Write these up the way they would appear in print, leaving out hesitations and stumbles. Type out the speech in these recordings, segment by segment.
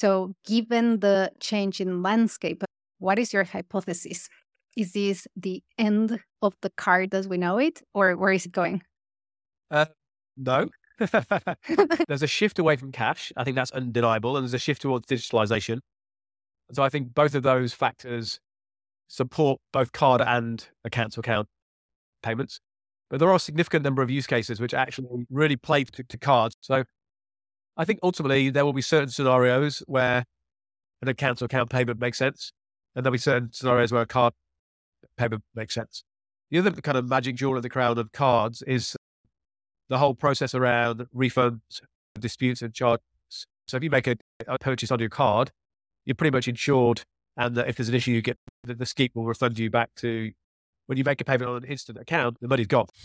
So given the change in landscape, what is your hypothesis? Is this the end of the card as we know it, or where is it going? No. There's a shift away from cash. I think that's undeniable. And there's a shift towards digitalization. So I think both of those factors support both card and account-to-account payments. But there are a significant number of use cases which actually really play to cards. So I think ultimately there will be certain scenarios where an account-to-account payment makes sense. And there'll be certain scenarios where a card payment makes sense. The other kind of magic jewel in the crown of cards is the whole process around refunds, disputes and charges. So if you make a purchase on your card, you're pretty much insured. And if there's an issue, you get the scheme will refund you back to when you make a payment on an instant account, the money's gone.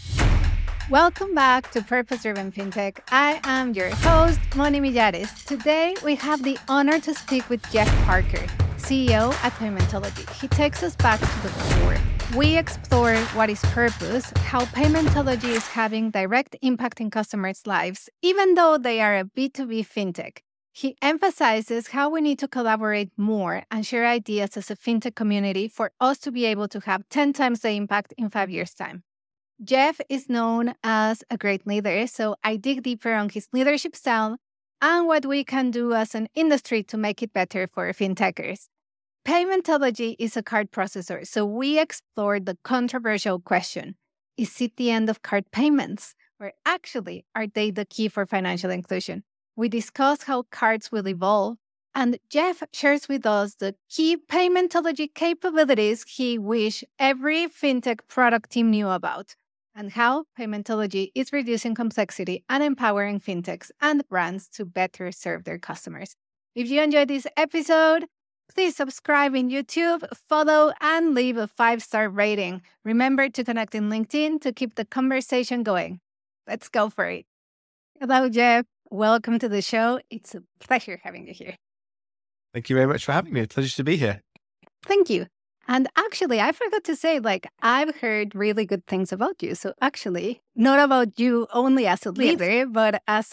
Welcome back to Purpose Driven FinTech. I am your host, Moni Millares. Today, we have the honor to speak with Jeff Parker, CEO at Paymentology. He takes us back to the core. We explore what is purpose, how Paymentology is having direct impact in customers' lives, even though they are a B2B FinTech. He emphasizes how we need to collaborate more and share ideas as a FinTech community for us to be able to have 10 times the impact in 5 years' time. Jeff is known as a great leader, so I dig deeper on his leadership style and what we can do as an industry to make it better for FinTechers. Paymentology is a card processor, so we explored the controversial question, is it the end of card payments? Or actually, are they the key for financial inclusion? We discussed how cards will evolve, and Jeff shares with us the key Paymentology capabilities he wished every FinTech product team knew about, and how Paymentology is reducing complexity and empowering FinTechs and brands to better serve their customers. If you enjoyed this episode, please subscribe in YouTube, follow, and leave a 5-star rating. Remember to connect in LinkedIn to keep the conversation going. Let's go for it. Hello, Jeff. Welcome to the show. It's a pleasure having you here. Thank you very much for having me. It's a pleasure to be here. Thank you. And actually, I forgot to say, I've heard really good things about you. So actually, not about you only as a leader, but as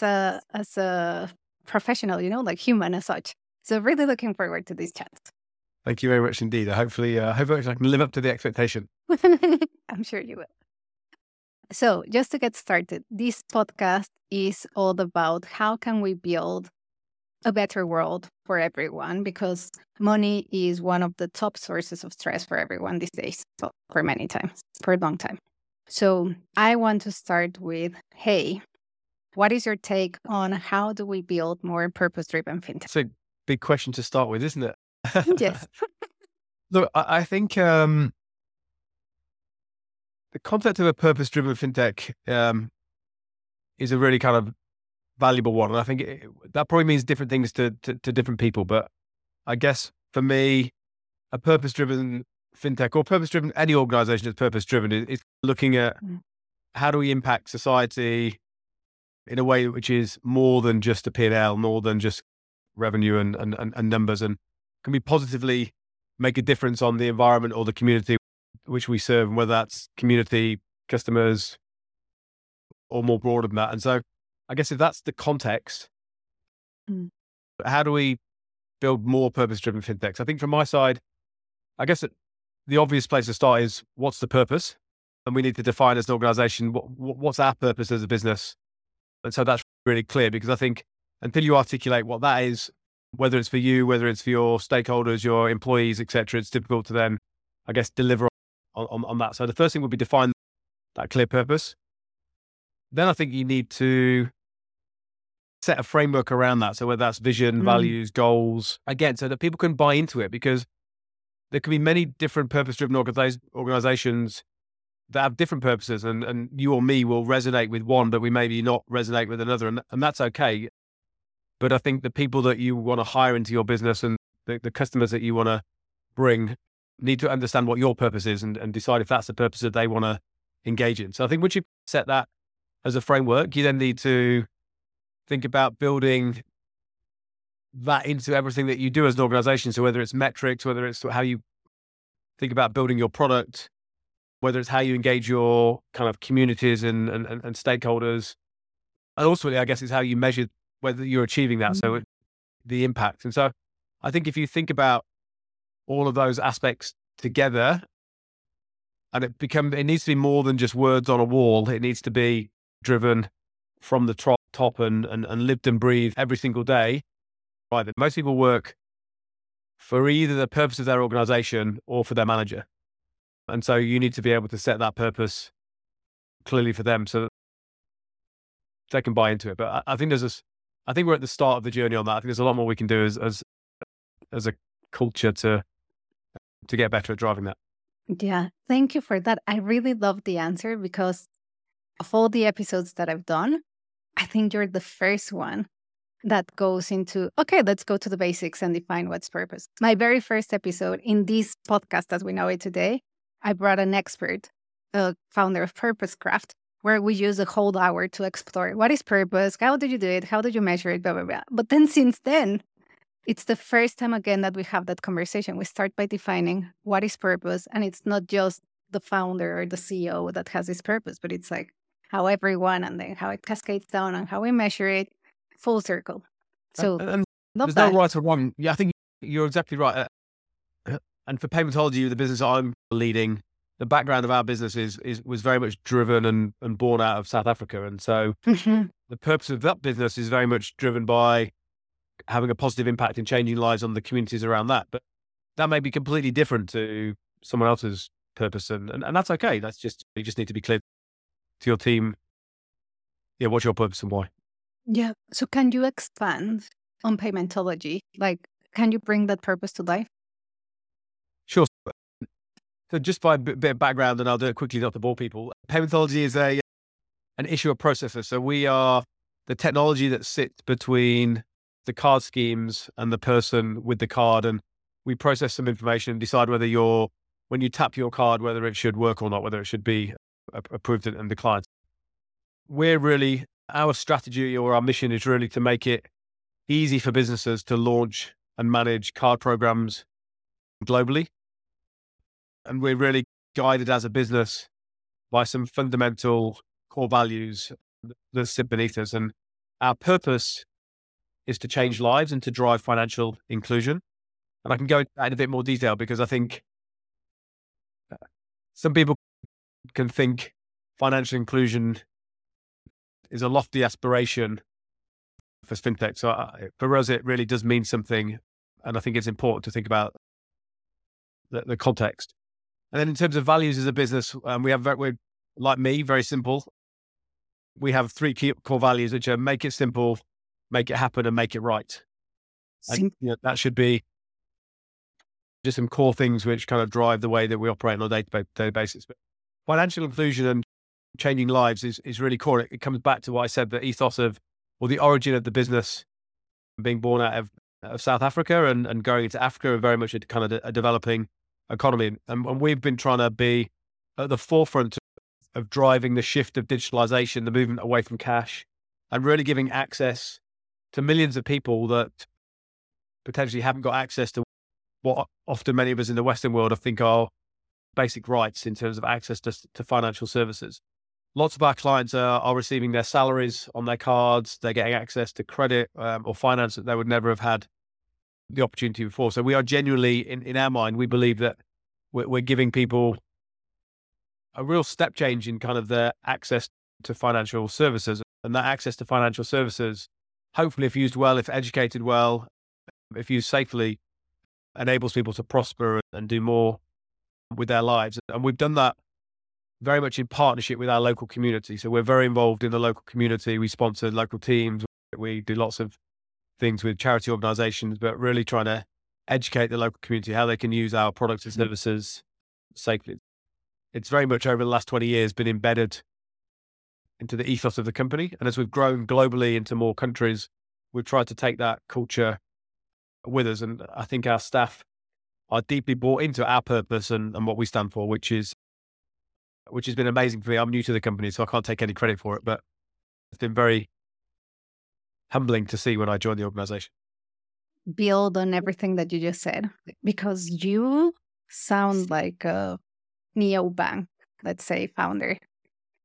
a professional, human as such. So really looking forward to these chats. Thank you very much indeed. Hopefully I can live up to the expectation. I'm sure you will. So just to get started, this podcast is all about how can we build a better world for everyone, because money is one of the top sources of stress for everyone these days, for a long time. So I want to start with, hey, what is your take on how do we build more purpose-driven FinTech? It's a big question to start with, isn't it? Yes. Look, I think the concept of a purpose-driven FinTech is a really kind of valuable one. And I think that probably means different things to different people. But I guess for me, a purpose-driven FinTech or purpose-driven, any organization that's purpose-driven is looking at how do we impact society in a way which is more than just a P&L, more than just revenue and numbers, and can we positively make a difference on the environment or the community which we serve, and whether that's community, customers, or more broad than that. And so I guess if that's the context, how do we build more purpose-driven FinTechs? I think from my side, I guess the obvious place to start is what's the purpose? And we need to define as an organization, what's our purpose as a business? And so that's really clear, because I think until you articulate what that is, whether it's for you, whether it's for your stakeholders, your employees, et cetera, it's difficult to then, I guess, deliver on that. So the first thing would be define that clear purpose. Then I think you need to set a framework around that. So whether that's vision, values, goals, again, so that people can buy into it, because there can be many different purpose-driven organizations that have different purposes, and you or me will resonate with one, but we maybe not resonate with another. And that's okay. But I think the people that you want to hire into your business and the customers that you want to bring need to understand what your purpose is and decide if that's the purpose that they want to engage in. So I think once you've set that as a framework, you then need to think about building that into everything that you do as an organization. So whether it's metrics, whether it's how you think about building your product, whether it's how you engage your kind of communities and stakeholders. And also, I guess, it's how you measure whether you're achieving that. So the impact. And so I think if you think about all of those aspects together, and it needs to be more than just words on a wall. It needs to be driven from the top and lived and breathed every single day. Right. Most people work for either the purpose of their organization or for their manager. And so you need to be able to set that purpose clearly for them so that they can buy into it. But I think I think we're at the start of the journey on that. I think there's a lot more we can do as a culture to get better at driving that. Yeah, thank you for that. I really love the answer because of all the episodes that I've done, I think you're the first one that goes into, okay, let's go to the basics and define what's purpose. My very first episode in this podcast as we know it today, I brought an expert, a founder of Purpose Craft, where we use a whole hour to explore what is purpose, how did you do it, how did you measure it, blah, blah, blah. But then since then, it's the first time again that we have that conversation. We start by defining what is purpose, and it's not just the founder or the CEO that has this purpose, but it's like how everyone and then how it cascades down and how we measure it, full circle. So and there's no right or wrong. Yeah, I think you're exactly right. And for Paymentology, the business I'm leading, the background of our business was very much driven and born out of South Africa. And so the purpose of that business is very much driven by having a positive impact in changing lives on the communities around that. But that may be completely different to someone else's purpose. And that's okay. You just need to be clear to your team. Yeah. What's your purpose and why? Yeah. So can you expand on Paymentology? Like, can you bring that purpose to life? Sure. So just by a bit of background, and I'll do it quickly not to bore people. Paymentology is an issuer processor. So we are the technology that sits between the card schemes and the person with the card. And we process some information and decide whether when you tap your card, whether it should work or not, whether it should be approved and declined. Our strategy or our mission is really to make it easy for businesses to launch and manage card programs globally. And we're really guided as a business by some fundamental core values that sit beneath us. And our purpose is to change lives and to drive financial inclusion. And I can go into that in a bit more detail because I think some people can think financial inclusion is a lofty aspiration for fintech. So for us, it really does mean something. And I think it's important to think about the context. And then in terms of values as a business, we're like me, very simple. We have 3 key core values, which are make it simple, make it happen, and make it right. And, that should be just some core things which kind of drive the way that we operate on a day-to-day basis. But financial inclusion and changing lives is really core. It comes back to what I said, the ethos of, or the origin of the business being born out of South Africa and going into Africa, very much a kind of a developing economy. And we've been trying to be at the forefront of driving the shift of digitalization, the movement away from cash, and really giving access to millions of people that potentially haven't got access to what often many of us in the Western world I think are basic rights in terms of access to financial services. Lots of our clients are receiving their salaries on their cards. They're getting access to credit or finance that they would never have had the opportunity before. So we are genuinely, in our mind, we believe that we're giving people a real step change in kind of their access to financial services. And that access to financial services, hopefully if used well, if educated well, if used safely, enables people to prosper and do more with their lives. And we've done that very much in partnership with our local community. So we're very involved in the local community. We sponsor local teams. We do lots of things with charity organizations, but really trying to educate the local community how they can use our products and services safely. It's very much over the last 20 years been embedded into the ethos of the company. And as we've grown globally into more countries, we've tried to take that culture with us. And I think our staff are deeply bought into our purpose and what we stand for, which has been amazing for me. I'm new to the company, so I can't take any credit for it, but it's been very humbling to see when I joined the organization. Build on everything that you just said, because you sound like a neobank, let's say, founder,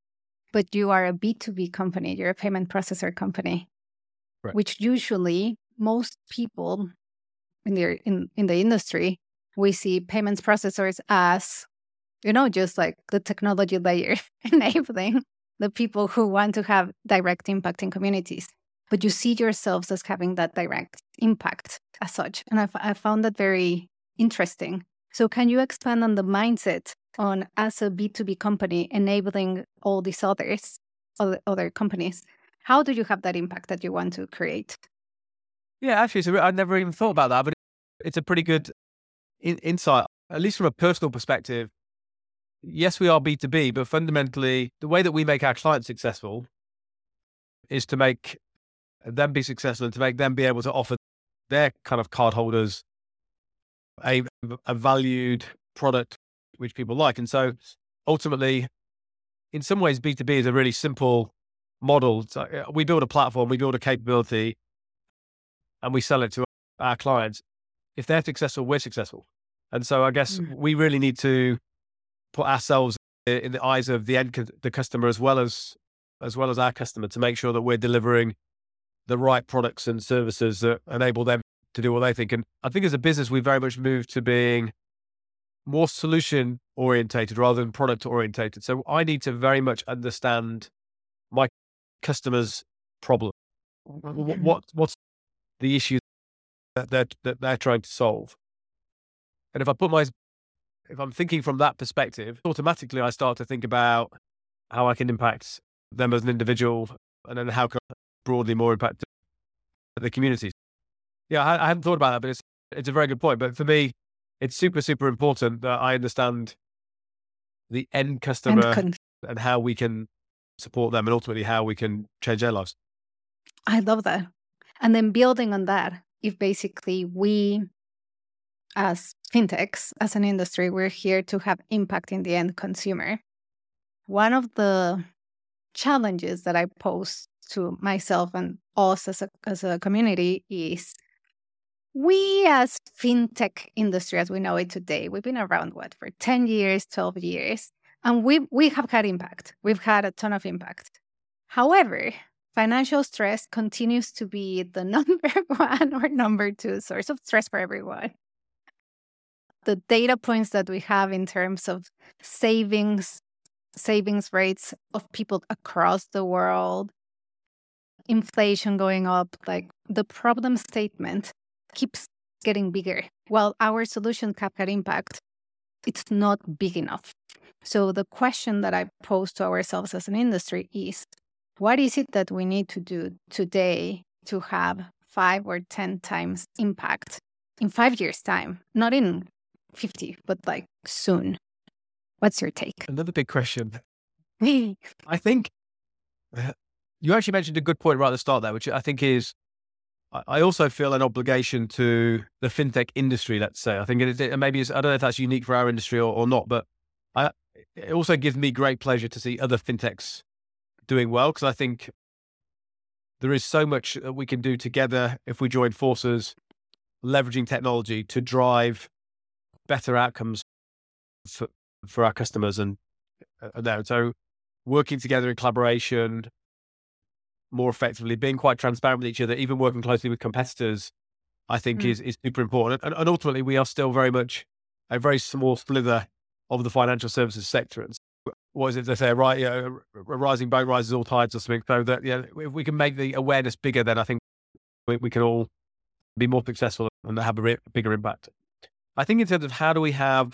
but you are a B2B company. You're a payment processor company, right, which usually most people in the industry, we see payments processors as, just like the technology layer enabling the people who want to have direct impact in communities. But you see yourselves as having that direct impact as such. And I found that very interesting. So can you expand on the mindset on, as a B2B company, enabling all these other companies? How do you have that impact that you want to create? Yeah, actually, I'd never even thought about that, but it's a pretty good insight, at least from a personal perspective. Yes, we are B2B, but fundamentally, the way that we make our clients successful is to make them be successful and to make them be able to offer their kind of cardholders a valued product which people like. And so ultimately, in some ways, B2B is a really simple model. So we build a platform, we build a capability, and we sell it to our clients. If they're successful, we're successful. And so I guess we really need to put ourselves in the eyes of the customer as well as our customer, to make sure that we're delivering the right products and services that enable them to do what they think. And I think as a business, we very much moved to being more solution orientated rather than product orientated. So I need to very much understand my customer's problem. What's the issue that they're trying to solve? And if I'm thinking from that perspective, automatically I start to think about how I can impact them as an individual, and then how can I broadly more impact the communities. Yeah, I hadn't thought about that, but it's a very good point. But for me, it's super, super important that I understand the end customer and how we can support them, and ultimately how we can change their lives. I love that. And then building on that, if basically we, as fintechs, as an industry, we're here to have impact in the end consumer. One of the challenges that I pose to myself and us as a community is, we as fintech industry, as we know it today, we've been around for 10 years, 12 years, and we have had impact. We've had a ton of impact. However, financial stress continues to be the number one or number two source of stress for everyone. The data points that we have in terms of savings rates of people across the world, inflation going up, like the problem statement keeps getting bigger. While our solutions have had impact, it's not big enough. So the question that I pose to ourselves as an industry is, what is it that we need to do today to have 5 or 10 times impact in 5 years' time? Not in 50, but like soon. What's your take? Another big question. I think you actually mentioned a good point right at the start there, which I think is, I also feel an obligation to the fintech industry, let's say. I think maybe I don't know if that's unique for our industry or not, but it also gives me great pleasure to see other fintechs doing well, because I think there is so much that we can do together if we join forces, leveraging technology to drive better outcomes for our customers and there. So working together in collaboration more effectively, being quite transparent with each other, even working closely with competitors, I think is super important. And ultimately, we are still very much a very small slither of the financial services sector. And so, what is it they say, right? A rising boat rises all tides or something. So that, if we can make the awareness bigger, then I think we can all be more successful and have a bigger impact. I think in terms of how do we have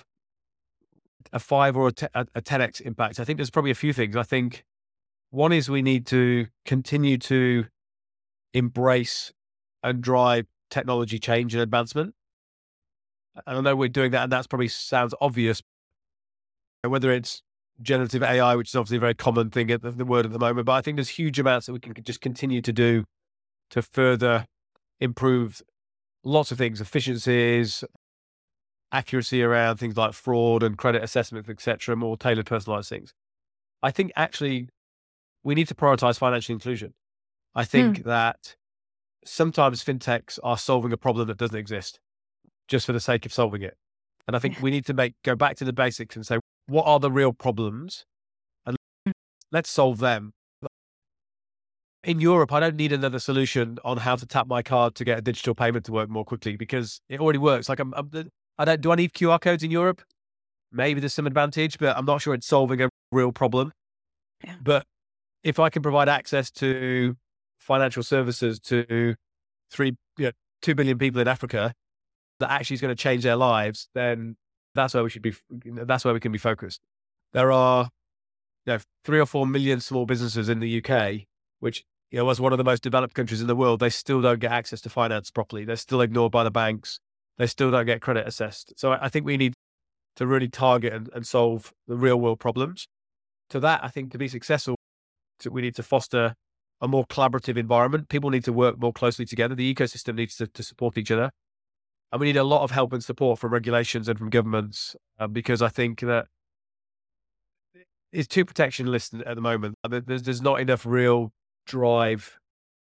a 5 or a 10x impact, I think there's probably a few things. I think one is we need to continue to embrace and drive technology change and advancement. And I know we're doing that, and that probably sounds obvious, whether it's generative AI, which is obviously a very common thing at the word at the moment, but I think there's huge amounts that we can just continue to do to further improve lots of things, efficiencies, accuracy around things like fraud and credit assessments, etc., more tailored, personalized things. I think actually we need to prioritize financial inclusion. I think that sometimes fintechs are solving a problem that doesn't exist just for the sake of solving it. And I think we need to go back to the basics and say, what are the real problems? And let's solve them. in Europe, I don't need another solution on how to tap my card to get a digital payment to work more quickly because it already works. Like do I need QR codes in Europe? Maybe there's some advantage, but I'm not sure it's solving a real problem. Yeah. But if I can provide access to financial services to 2 billion people in Africa that actually is going to change their lives, then that's where we should be. That's where we can be focused. There are 3 or 4 million small businesses in the UK, which was one of the most developed countries in the world. They still don't get access to finance properly. They're still ignored by the banks. They still don't get credit assessed. So I think we need to really target and solve the real world problems. To that, I think to be successful, we need to foster a more collaborative environment. People need to work more closely together. The ecosystem needs to support each other. And we need a lot of help and support from regulations and from governments because I think that it's too protectionist at the moment. There's not enough real drive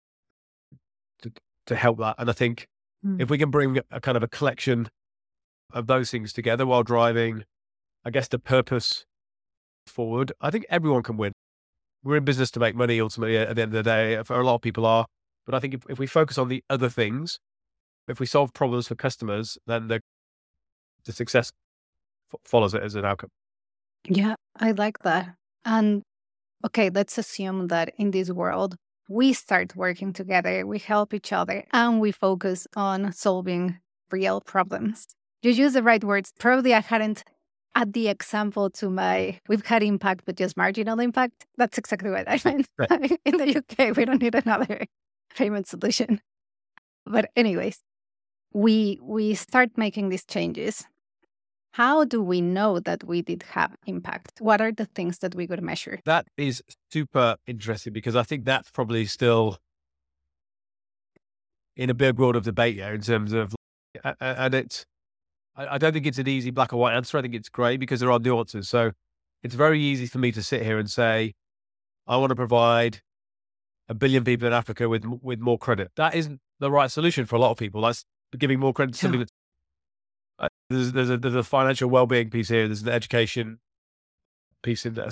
to help that. And I think if we can bring a kind of a collection of those things together while driving, I guess, the purpose forward, I think everyone can win. We're in business to make money ultimately at the end of the day. For a lot of people are. But I think if we focus on the other things, if we solve problems for customers, then the success follows it as an outcome. Yeah, I like that. And okay, let's assume that in this world, we start working together, we help each other, and we focus on solving real problems. You use the right words. Probably I hadn't add the example to we've had impact, but just marginal impact. That's exactly what I meant. Right. In the UK, we don't need another payment solution. But anyways, we start making these changes. How do we know that we did have impact? What are the things that we could measure? That is super interesting because I think that's probably still in a big world of debate here in terms of, and I don't think it's an easy black or white answer. I think it's grey because there are nuances. So it's very easy for me to sit here and say, I want to provide 1 billion people in Africa with more credit. That isn't the right solution for a lot of people. That's giving more credit to something that's there's a financial well-being piece here. There's an education piece in there.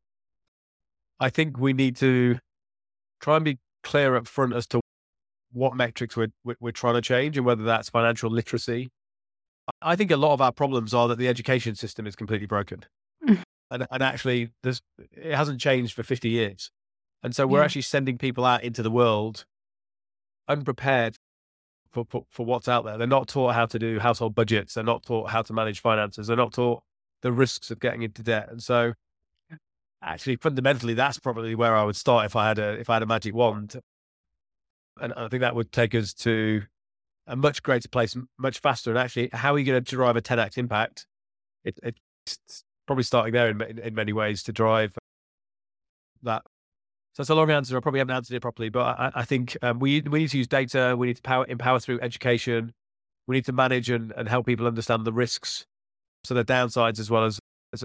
I think we need to try and be clear up front as to what metrics we're trying to change and whether that's financial literacy. I think a lot of our problems are that the education system is completely broken. And actually, it hasn't changed for 50 years. And so we're actually sending people out into the world unprepared for what's out there. They're not taught how to do household budgets. They're not taught how to manage finances. They're not taught the risks of getting into debt. And so actually, fundamentally, that's probably where I would start if I had a magic wand. And I think that would take us to a much greater place, much faster. And actually, how are you going to drive a 10x impact? It's probably starting there in many ways to drive that. So it's a long answer. I probably haven't answered it properly, but I think we need to use data. We need to empower through education. We need to manage and help people understand the risks, so the downsides as well as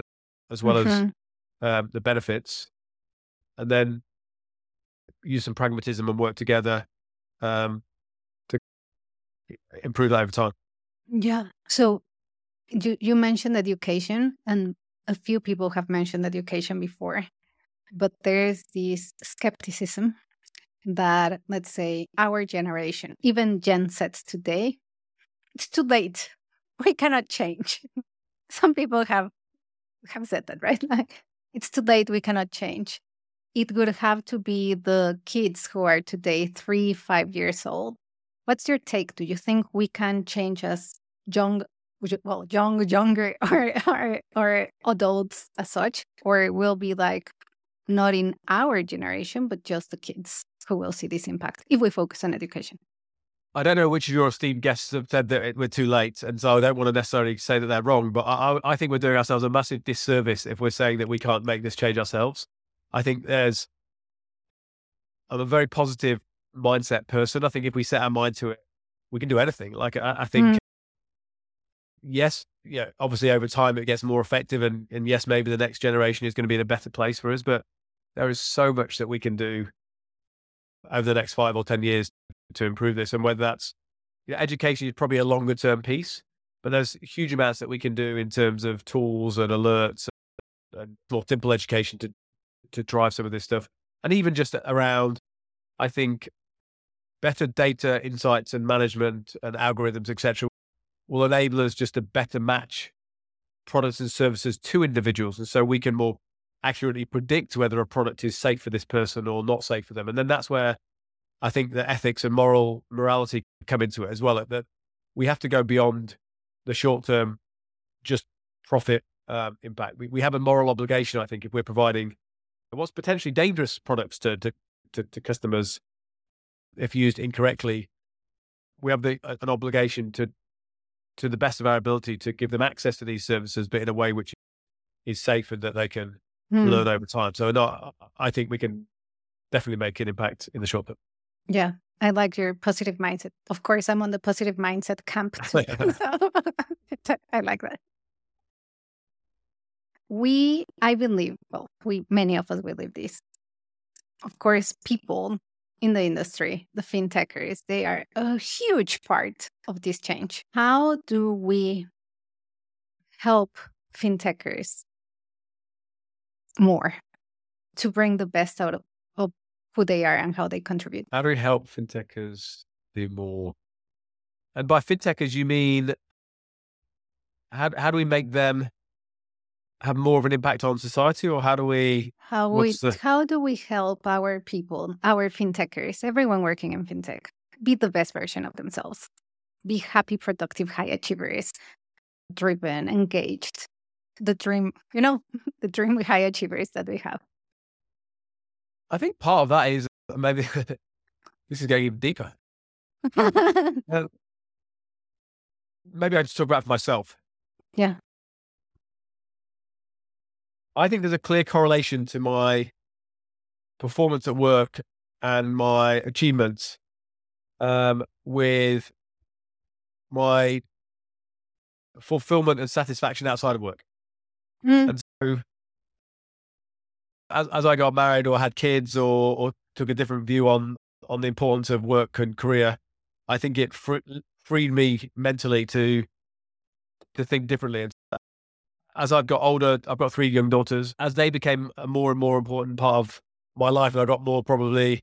the benefits, and then use some pragmatism and work together to improve that over time. Yeah. So you mentioned education, and a few people have mentioned education before. But there's this skepticism that, let's say, our generation, even Gen Zs today, it's too late. We cannot change. Some people have said that, right? Like, it's too late. We cannot change. It would have to be the kids who are today 3, 5 years old. What's your take? Do you think we can change as younger, or adults as such, or it will be like not in our generation, but just the kids who will see this impact if we focus on education? I don't know which of your esteemed guests have said that we're too late, and so I don't want to necessarily say that they're wrong, but I think we're doing ourselves a massive disservice if we're saying that we can't make this change ourselves. I think I'm a very positive mindset person. I think if we set our mind to it, we can do anything. Like, I think, yes, obviously over time it gets more effective, and yes, maybe the next generation is going to be in a better place for us, but there is so much that we can do over the next 5 or 10 years to improve this. And whether that's, education is probably a longer term piece, but there's huge amounts that we can do in terms of tools and alerts and more simple education to drive some of this stuff. And even just around I think better data insights and management and algorithms, etc., will enable us just to better match products and services to individuals. And so we can more accurately predict whether a product is safe for this person or not safe for them. And then that's where I think the ethics and morality come into it as well, that we have to go beyond the short term, just profit impact. We have a moral obligation, I think, if we're providing what's potentially dangerous products to customers, if used incorrectly. We have an obligation to the best of our ability to give them access to these services, but in a way which is safe and that they can learn over time. So I think we can definitely make an impact in the short term. Yeah, I like your positive mindset. Of course, I'm on the positive mindset camp too. So I like that. I believe, many of us believe this. Of course, people in the industry, the fintechers, they are a huge part of this change. How do we help fintechers more to bring the best out of who they are and how they contribute? How do we help fintechers do more? And by fintechers, you mean how do we make them have more of an impact on society, or how do we help our people, our fintechers, everyone working in fintech, be the best version of themselves, be happy, productive, high achievers, driven, engaged, the dream, the dream with high achievers that we have? I think part of that is maybe this is going even deeper. Maybe I just talk about it for myself. Yeah. I think there's a clear correlation to my performance at work and my achievements with my fulfillment and satisfaction outside of work. And so as I got married or had kids or took a different view on the importance of work and career, I think it freed me mentally to think differently. And as I've got older, I've got 3 young daughters. As they became a more and more important part of my life, and I got probably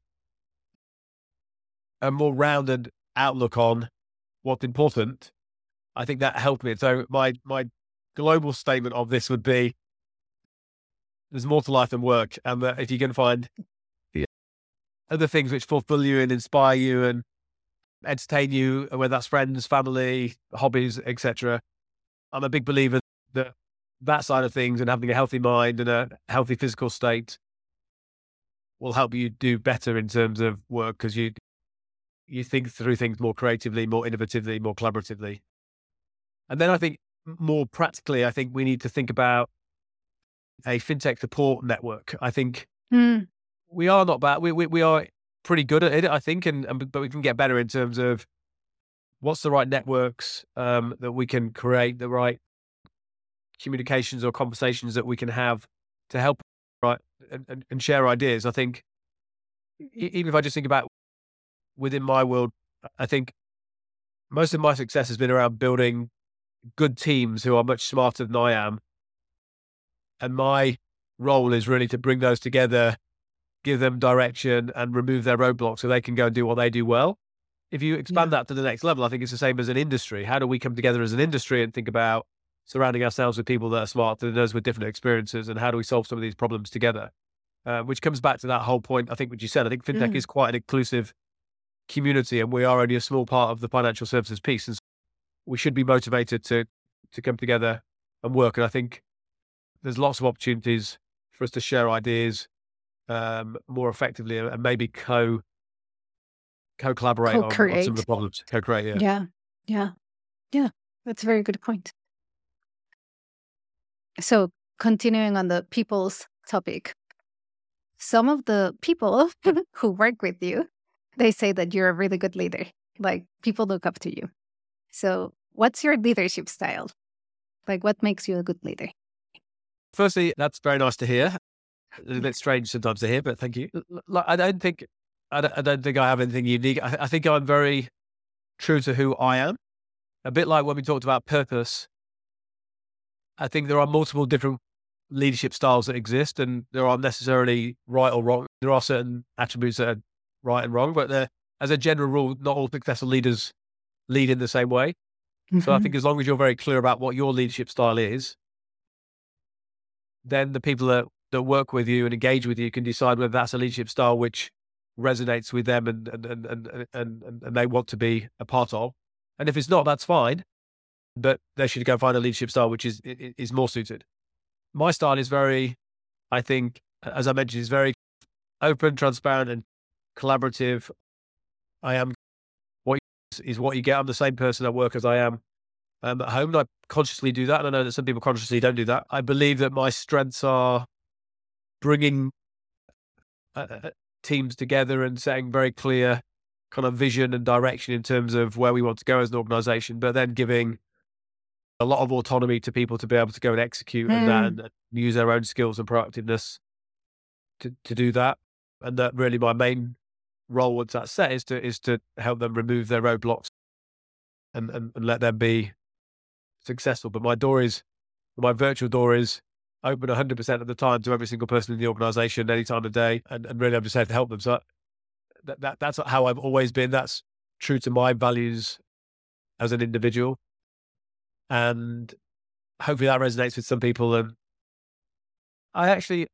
a more rounded outlook on what's important, I think that helped me. So my global statement of this would be, there's more to life than work. And that if you can find other things which fulfill you and inspire you and entertain you, whether that's friends, family, hobbies, etc., I'm a big believer that side of things and having a healthy mind and a healthy physical state will help you do better in terms of work, because you think through things more creatively, more innovatively, more collaboratively. And then I think more practically, I think we need to think about a fintech support network. I think we are not bad. We are pretty good at it, I think, but we can get better in terms of what's the right networks that we can create, the right communications or conversations that we can have to help and share ideas. I think even if I just think about within my world, I think most of my success has been around building good teams who are much smarter than I am. And my role is really to bring those together, give them direction and remove their roadblocks so they can go and do what they do well. If you expand that to the next level, I think it's the same as an industry. How do we come together as an industry and think about surrounding ourselves with people that are smarter than us with different experiences, and how do we solve some of these problems together? Which comes back to that whole point, I think, what you said. I think fintech is quite an inclusive community, and we are only a small part of the financial services piece. And so we should be motivated to come together and work. And I think there's lots of opportunities for us to share ideas more effectively and maybe co-collaborate on some of the problems. Co-create, Yeah. That's a very good point. So continuing on the people's topic, some of the people who work with you, they say that you're a really good leader. Like, people look up to you. So what's your leadership style? Like, what makes you a good leader? Firstly, that's very nice to hear. A little bit strange sometimes to hear, but thank you. I don't think I have anything unique. I think I'm very true to who I am. A bit like when we talked about purpose, I think there are multiple different leadership styles that exist, and there aren't necessarily right or wrong. There are certain attributes that are right and wrong, but as a general rule, not all successful leaders lead in the same way. So I think as long as you're very clear about what your leadership style is, then the people that work with you and engage with you can decide whether that's a leadership style which resonates with them and they want to be a part of. And if it's not, that's fine. But they should go find a leadership style which is more suited. My style is very, I think, as I mentioned, is very open, transparent, and collaborative. I am what is what you get. I'm the same person at work as I am at home. And I consciously do that. And I know that some people consciously don't do that. I believe that my strengths are bringing teams together and setting very clear kind of vision and direction in terms of where we want to go as an organization, but then giving a lot of autonomy to people to be able to go and execute and use their own skills and proactiveness to do that. And that really my main role once that's set is to help them remove their roadblocks and let them be successful. But my virtual door is open 100% of the time to every single person in the organization, any time of day, and really I'm just here to help them. So that's how I've always been. That's true to my values as an individual. And hopefully that resonates with some people. And I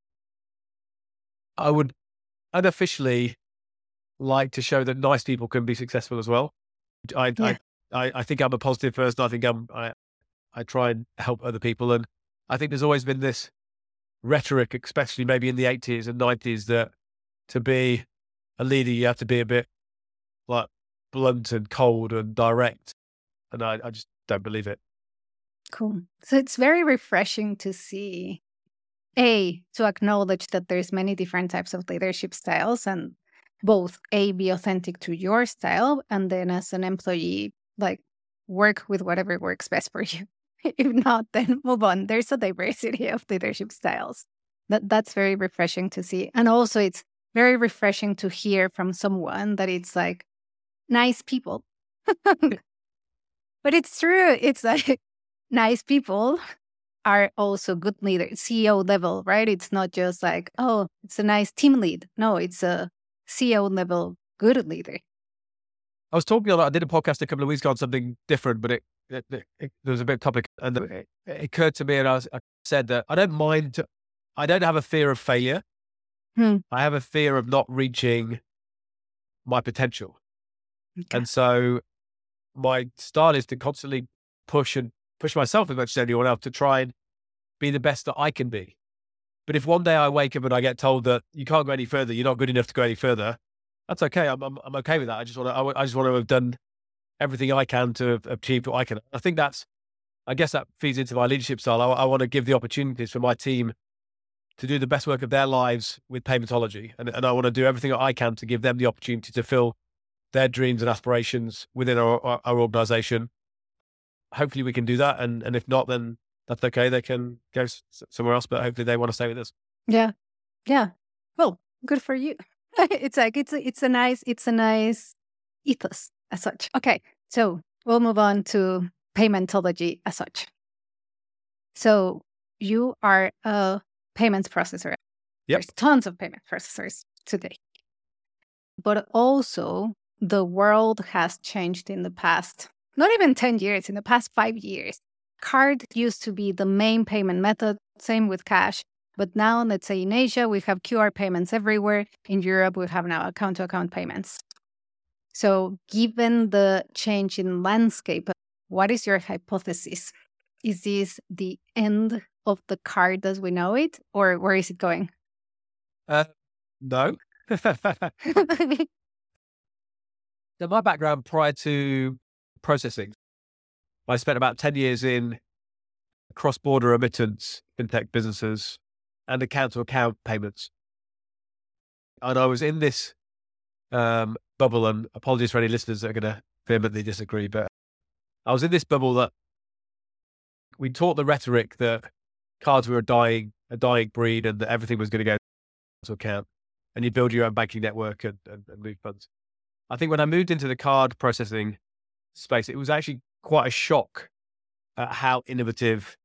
would unofficially like to show that nice people can be successful as well. I think I'm a positive person. I think I try and help other people. And I think there's always been this rhetoric, especially maybe in the 80s and 90s, that to be a leader, you have to be a bit like blunt and cold and direct. And I just don't believe it. Cool. So it's very refreshing to see, to acknowledge that there's many different types of leadership styles, and both be authentic to your style, and then as an employee, like work with whatever works best for you. If not, then move on. There's a diversity of leadership styles. That's very refreshing to see. And also it's very refreshing to hear from someone that it's like nice people. But it's true. It's like nice people are also good leaders, CEO level, right? It's not just like, oh, it's a nice team lead. No, it's a CEO level good leader. I was talking about, I did a podcast a couple of weeks ago on something different, but there was a bit of topic, and it occurred to me, and I said that I don't have a fear of failure. I have a fear of not reaching my potential. Okay. And so my style is to constantly push myself as much as anyone else to try and be the best that I can be. But if one day I wake up and I get told that you can't go any further, you're not good enough to go any further, that's okay. I'm okay with that. I just want to have done everything I can to achieve what I can. I guess that feeds into my leadership style. I want to give the opportunities for my team to do the best work of their lives with Paymentology. And I want to do everything that I can to give them the opportunity to fill their dreams and aspirations within our organization. Hopefully we can do that. And if not, then that's okay. They can go somewhere else, but hopefully they want to stay with us. Yeah. Yeah. Well, good for you. It's like, it's a nice ethos as such. Okay. So we'll move on to Paymentology as such. So you are a payments processor. Yep. There's tons of payment processors today. But also the world has changed in the past, not even 10 years, in the past 5 years. Card used to be the main payment method, same with cash. But now, let's say in Asia, we have QR payments everywhere. In Europe, we have now account-to-account payments. So given the change in landscape, what is your hypothesis? Is this the end of the card as we know it, or where is it going? No. So my background prior to processing, I spent about 10 years in cross-border remittance, fintech businesses, and account-to-account payments. And I was in this bubble, and apologies for any listeners that are going to vehemently disagree, but I was in this bubble that we taught the rhetoric that cards were a dying breed and that everything was going to go to account, and you build your own banking network and move funds. I think when I moved into the card processing space, it was actually quite a shock at how innovative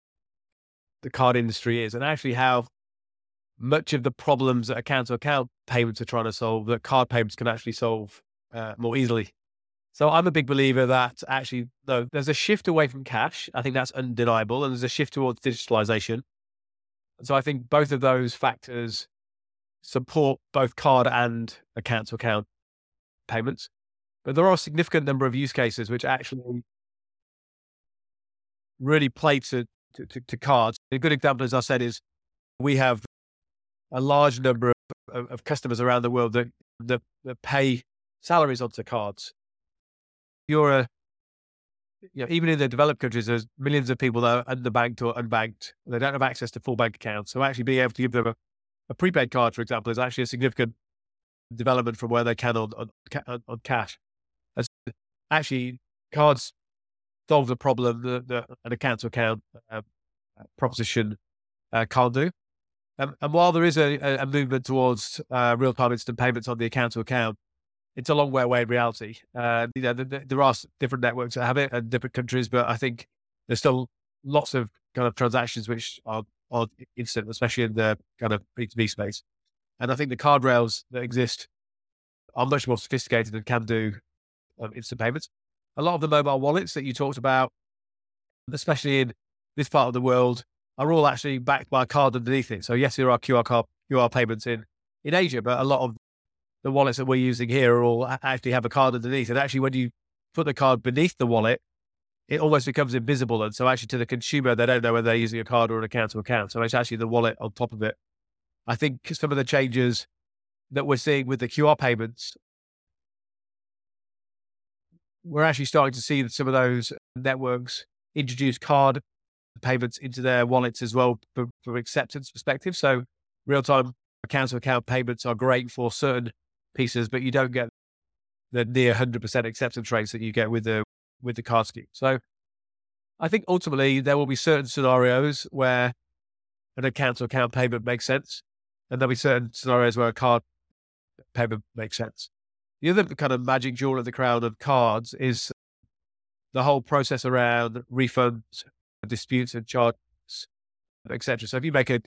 the card industry is, and actually how much of the problems that account-to-account payments are trying to solve that card payments can actually solve more easily. So I'm a big believer that actually, though, there's a shift away from cash. I think that's undeniable. And there's a shift towards digitalization. So I think both of those factors support both card and account to account payments. But there are a significant number of use cases which actually really play to cards. A good example, as I said, is we have a large number of customers around the world that pay salaries onto cards. You're even in the developed countries, there's millions of people that are underbanked or unbanked. They don't have access to full bank accounts. So actually being able to give them a prepaid card, for example, is actually a significant development from where they can on cash. And so actually, cards solve the problem that an account-to-account proposition can't do. And while there is a movement towards real-time instant payments on the account-to-account, it's a long way away in reality. There are different networks that have it in different countries, but I think there's still lots of kind of transactions which are instant, especially in the kind of B2B space. And I think the card rails that exist are much more sophisticated and can do instant payments. A lot of the mobile wallets that you talked about, especially in this part of the world, are all actually backed by a card underneath it. So yes, there are QR payments in Asia, but a lot of the wallets that we're using here are all actually have a card underneath. And actually, when you put the card beneath the wallet, it almost becomes invisible. And so actually to the consumer, they don't know whether they're using a card or an account to account. So it's actually the wallet on top of it. I think some of the changes that we're seeing with the QR payments, we're actually starting to see that some of those networks introduce card payments into their wallets as well from acceptance perspective. So real-time account-to-account payments are great for certain pieces, but you don't get the near 100% acceptance rates that you get with the card scheme. So I think ultimately there will be certain scenarios where an account-to-account payment makes sense, and there'll be certain scenarios where a card payment makes sense. The other kind of magic jewel of the crown of cards is the whole process around refunds, disputes and charges, etc. So if you make a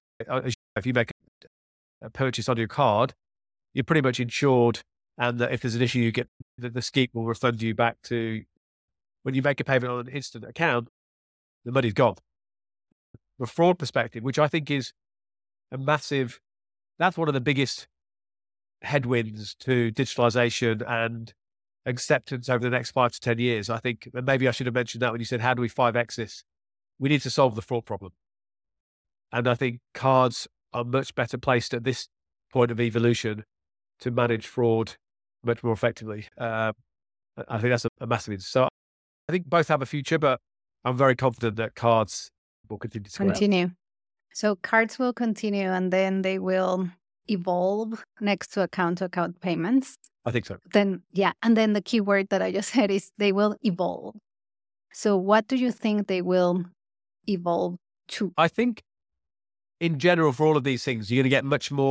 purchase on your card, you're pretty much insured, and if there's an issue, you get the scheme will refund you back to when you make a payment on an instant account, the money's gone. From a fraud perspective, which I think is that's one of the biggest headwinds to digitalization and acceptance over the next 5 to 10 years. I think, and maybe I should have mentioned that when you said, how do we 5X this? We need to solve the fraud problem. And I think cards are much better placed at this point of evolution to manage fraud much more effectively. I think that's a massive interest. So I think both have a future, but I'm very confident that cards will continue to continue. So cards will continue, and then they will evolve next to account payments. I think so. Then, yeah. And then the key word that I just said is they will evolve. So what do you think they will evolve to? I think in general, for all of these things, you're going to get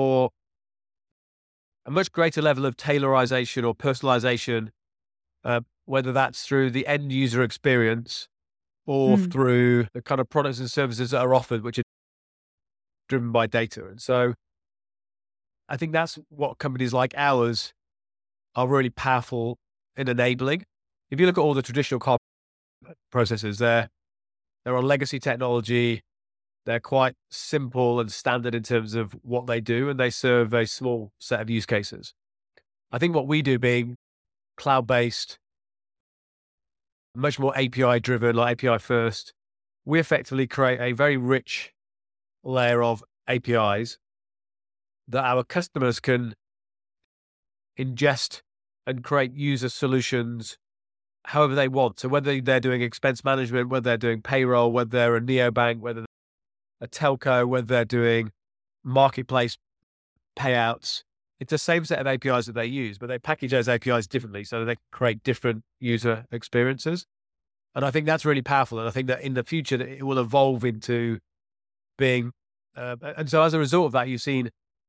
a much greater level of tailorization or personalization, whether that's through the end user experience or through the kind of products and services that are offered, which are driven by data. And so I think that's what companies like ours are really powerful in enabling. If you look at all the traditional card processes, they're on legacy technology. They're quite simple and standard in terms of what they do, and they serve a small set of use cases. I think what we do, being cloud-based, much more API-driven, like API first, we effectively create a very rich layer of APIs that our customers can ingest and create user solutions however they want. So whether they're doing expense management, whether they're doing payroll, whether they're a neobank, whether a telco, whether they're doing marketplace payouts, it's the same set of APIs that they use, but they package those APIs differently so that they create different user experiences. And I think that's really powerful. And I think that in the future, it will evolve into being, and so as a result of that, you've seen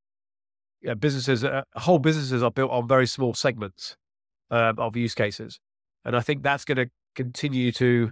whole businesses are built on very small segments of use cases. And I think that's going to continue to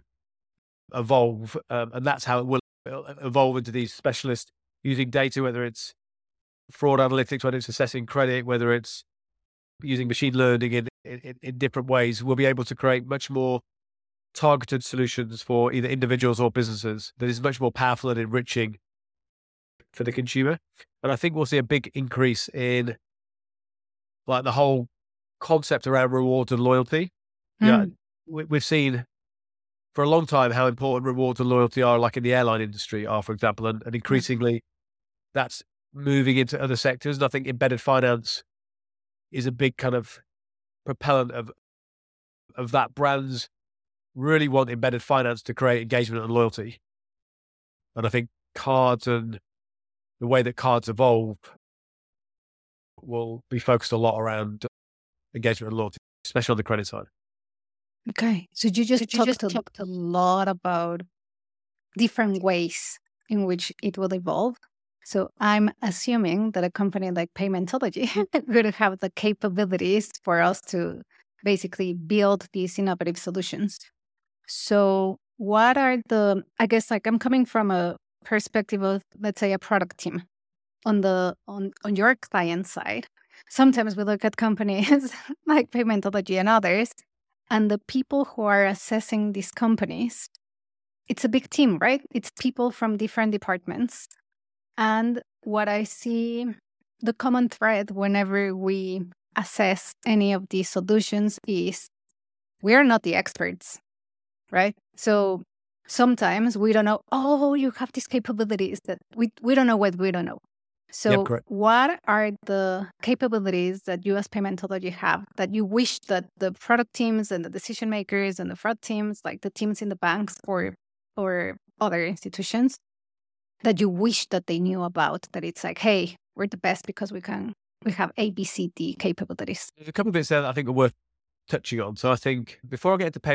evolve. And that's how it will evolve into these specialists using data, whether it's fraud analytics, whether it's assessing credit, whether it's using machine learning in different ways, we'll be able to create much more targeted solutions for either individuals or businesses that is much more powerful and enriching for the consumer. And I think we'll see a big increase in like the whole concept around rewards and loyalty. Yeah, we've seen for a long time how important rewards and loyalty are, like in the airline industry are, for example, and increasingly that's moving into other sectors. And I think embedded finance is a big kind of propellant of that. Brands really want embedded finance to create engagement and loyalty. And I think cards and the way that cards evolve will be focused a lot around engagement and loyalty, especially on the credit side. Okay. So you just talked a lot about different ways in which it will evolve. So I'm assuming that a company like Paymentology would have the capabilities for us to basically build these innovative solutions. So what are I guess like I'm coming from a perspective of, let's say, a product team on your client side. Sometimes we look at companies like Paymentology and others, and the people who are assessing these companies, it's a big team, right? It's people from different departments. And what I see, the common thread whenever we assess any of these solutions is we're not the experts, right? So sometimes we don't know, oh, you have these capabilities that we don't know what we don't know. So what are the capabilities that you as Paymentology have that you wish that the product teams and the decision makers and the fraud teams, like the teams in the banks or other institutions, that you wish that they knew about, that it's like, hey, we're the best because we have ABCD capabilities? There's a couple of bits there that I think are worth touching on. So I think before I get into pay,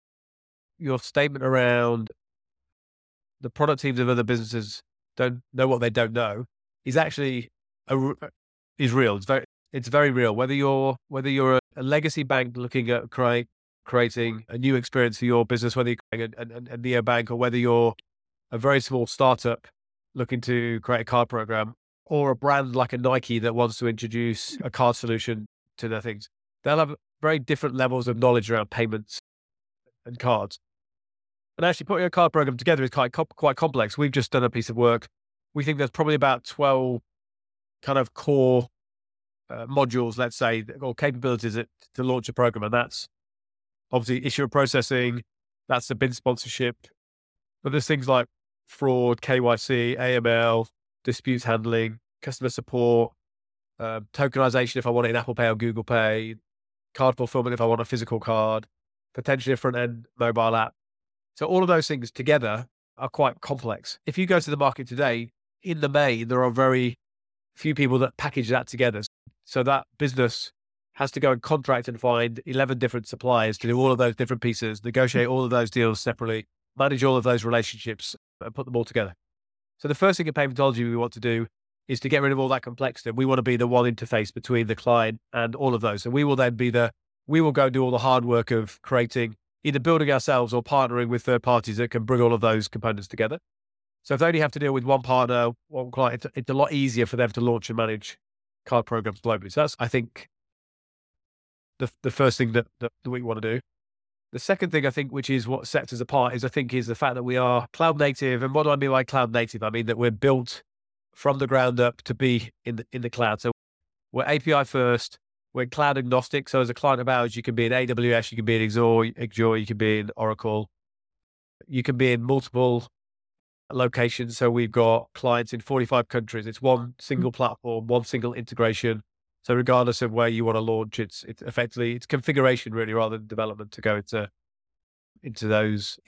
your statement around the product teams of other businesses don't know what they don't know is actually is real. It's very real. Whether you're a legacy bank looking at creating a new experience for your business, whether you're creating a neobank, or whether you're a very small startup looking to create a card program, or a brand like a Nike that wants to introduce a card solution to their things, they'll have very different levels of knowledge around payments and cards. And actually putting a card program together is quite complex. We've just done a piece of work. We think there's probably about 12 kind of core modules, let's say, or capabilities to launch a program. And that's obviously issuer processing, that's the BIN sponsorship, but there's things like fraud, KYC, AML, disputes handling, customer support, tokenization if I want it in Apple Pay or Google Pay, card fulfillment if I want a physical card, potentially a front-end mobile app. So all of those things together are quite complex. If you go to the market today, in the main, there are very few people that package that together. So that business has to go and contract and find 11 different suppliers to do all of those different pieces, negotiate all of those deals separately, manage all of those relationships, and put them all together. So the first thing in Paymentology we want to do is to get rid of all that complexity. We want to be the one interface between the client and all of those. So we will then we will go do all the hard work of creating, either building ourselves or partnering with third parties that can bring all of those components together. So if they only have to deal with one partner, one client, it's a lot easier for them to launch and manage card programs globally. So that's, I think, the first thing that we want to do. The second thing I think, which is what sets us apart, is the fact that we are cloud native. And what do I mean by cloud native? I mean that we're built from the ground up to be in the cloud. So we're API first. We're cloud agnostic. So as a client of ours, you can be in AWS, you can be in Azure, you can be in Oracle, you can be in multiple locations. So we've got clients in 45 countries. It's one single platform, one single integration. So regardless of where you want to launch, it's effectively, it's configuration really rather than development to go into those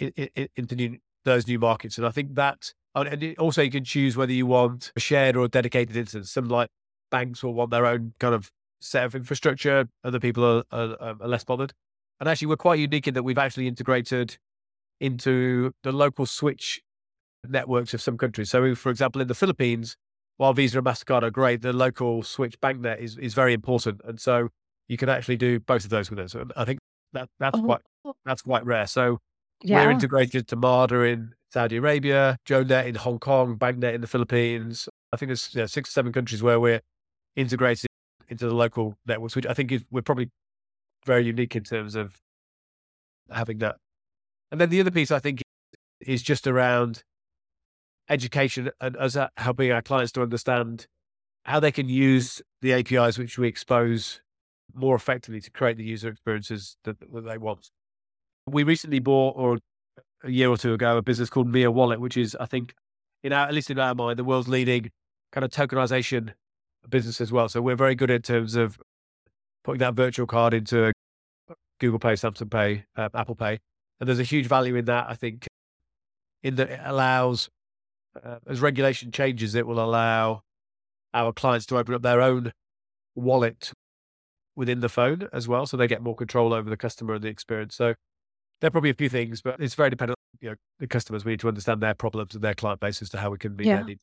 new markets. And I think that, and also you can choose whether you want a shared or a dedicated instance. Some like banks will want their own kind of set of infrastructure. Other people are less bothered. And actually we're quite unique in that we've actually integrated into the local switch networks of some countries. So for example, in the Philippines, while Visa and MasterCard are great, the local switch bank net is very important. And so you can actually do both of those with us. And I think that's quite rare. So we're integrated to MARDA in Saudi Arabia, JoeNet in Hong Kong, BankNet in the Philippines, I think there's 6 or 7 countries where we're integrated into the local networks, which I think we're probably very unique in terms of having that. And then the other piece I think is just around education and us helping our clients to understand how they can use the APIs which we expose more effectively to create the user experiences that they want. We recently bought, or a year or two ago, a business called Mia Wallet, which is, I think, at least in our mind, the world's leading kind of tokenization business as well. So we're very good in terms of putting that virtual card into Google Pay, Samsung Pay, Apple Pay. And there's a huge value in that, I think, in that it allows, as regulation changes, it will allow our clients to open up their own wallet within the phone as well. So they get more control over the customer and the experience. So there are probably a few things, but it's very dependent on the customers. We need to understand their problems and their client base as to how we can meet their needs.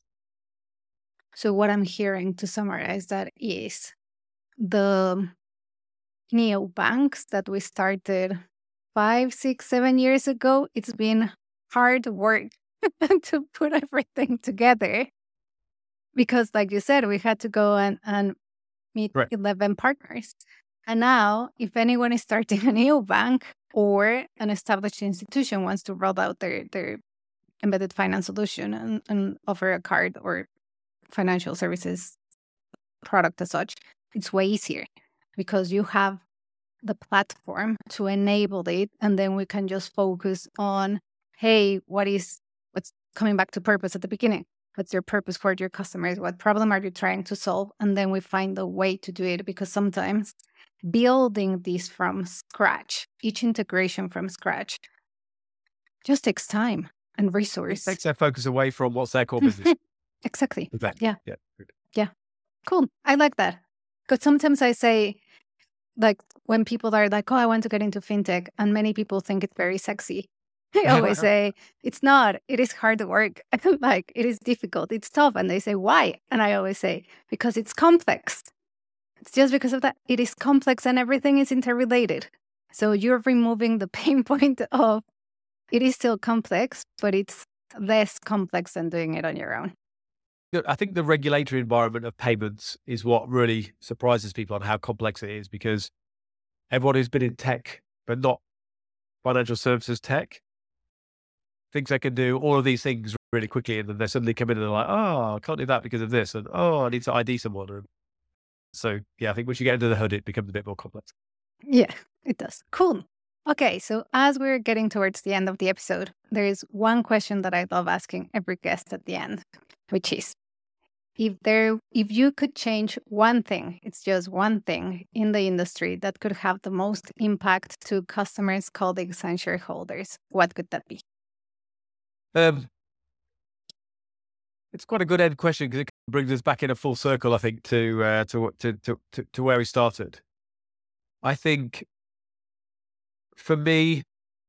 So what I'm hearing, to summarize that, is the neobanks that we started 5, 6, 7 years ago, it's been hard work to put everything together. Because like you said, we had to go and meet 11 partners. And now, if anyone is starting a neobank or an established institution wants to roll out their embedded finance solution and offer a card or financial services product as such, it's way easier because you have the platform to enable it. And then we can just focus on, hey, what's coming back to purpose at the beginning? What's your purpose for your customers? What problem are you trying to solve? And then we find a way to do it, because sometimes building this from scratch, each integration from scratch, just takes time and resource. It takes their focus away from what's their core business. Exactly. Yeah. Yeah. Cool. I like that. Because sometimes I say, like, when people are like, oh, I want to get into fintech, and many people think it's very sexy. I always say, it's not. It is hard work. Like, it is difficult. It's tough. And they say, why? And I always say, because it's complex. It's just because of that. It is complex and everything is interrelated. So you're removing the pain point of it is still complex, but it's less complex than doing it on your own. I think the regulatory environment of payments is what really surprises people on how complex it is, because everyone who's been in tech, but not financial services tech, thinks they can do all of these things really quickly, and then they suddenly come in and they're like, oh, I can't do that because of this, and oh, I need to ID someone. And so, yeah, I think once you get into the hood, it becomes a bit more complex. Yeah, it does. Cool. Okay, so as we're getting towards the end of the episode, there is one question that I love asking every guest at the end, which is, if you could change one thing, it's just one thing in the industry that could have the most impact to customers, colleagues, and shareholders, what could that be? It's quite a good end question, because it brings us back in a full circle, I think, to where we started. I think for me,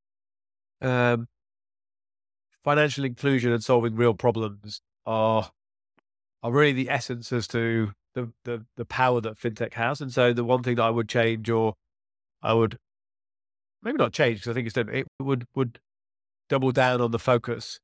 financial inclusion and solving real problems are really the essence as to the power that fintech has. And so the one thing that I would change, or I would maybe not change, because I think it would double down on the focus,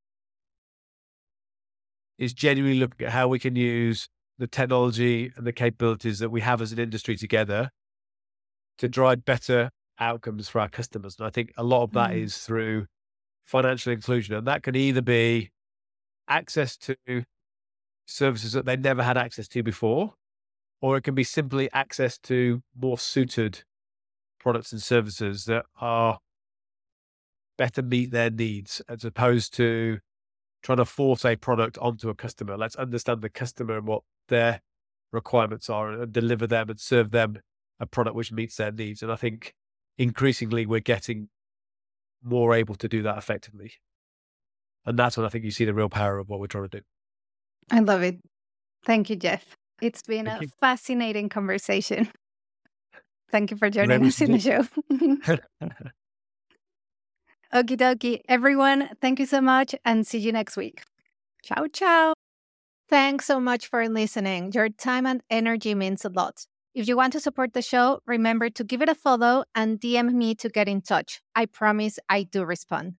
is genuinely looking at how we can use the technology and the capabilities that we have as an industry together to drive better outcomes for our customers. And I think a lot of that is through financial inclusion. And that can either be access to services that they never had access to before, or it can be simply access to more suited products and services that are better meet their needs, as opposed to trying to force a product onto a customer. Let's understand the customer and what their requirements are, and deliver them and serve them a product which meets their needs. And I think increasingly we're getting more able to do that effectively. And that's when I think you see the real power of what we're trying to do. I love it. Thank you, Jeff. It's been a fascinating conversation. Thank you for joining us in the show. Okie dokie. Everyone, thank you so much, and see you next week. Ciao, ciao. Thanks so much for listening. Your time and energy means a lot. If you want to support the show, remember to give it a follow and DM me to get in touch. I promise I do respond.